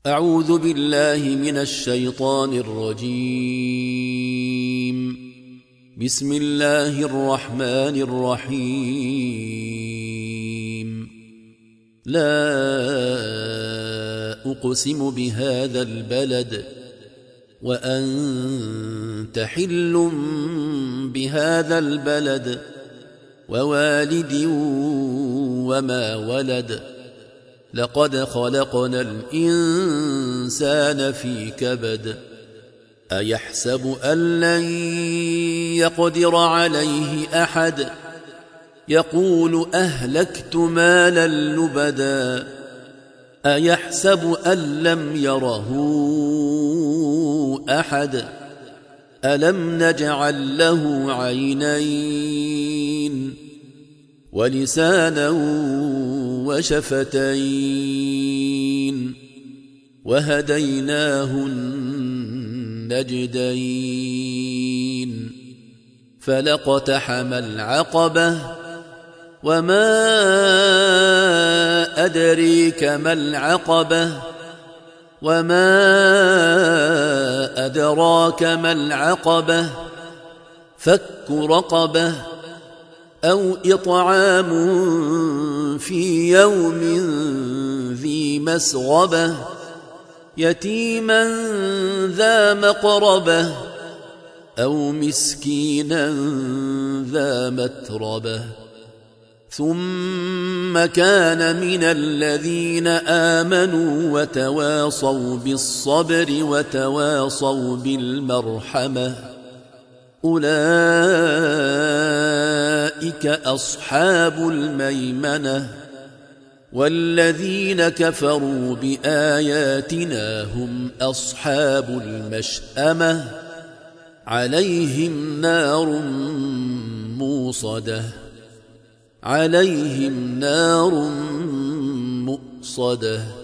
أعوذ بالله من الشيطان الرجيم. بسم الله الرحمن الرحيم. لا أقسم بهذا البلد وأنت حل بهذا البلد ووالد وما ولد لقد خلقنا الإنسان في كبد أيحسب أن لن يقدر عليه أحد يقول أهلكت مالا لبدا أيحسب أن لم يره أحد ألم نجعل له عينين ولسانا وشفتين وهديناه النجدين فلاقتحم العقبة وما أدريك ما العقبة وما أدراك ما العقبة فك رقبة أو إطعام في يوم ذي مسغبة يتيما ذا مقربة أو مسكينا ذا متربة ثم كان من الذين آمنوا وتواصوا بالصبر وتواصوا بالمرحمة أولئك أصحاب الميمنة والذين كفروا بآياتنا هم أصحاب المشأمة عليهم نار موصدة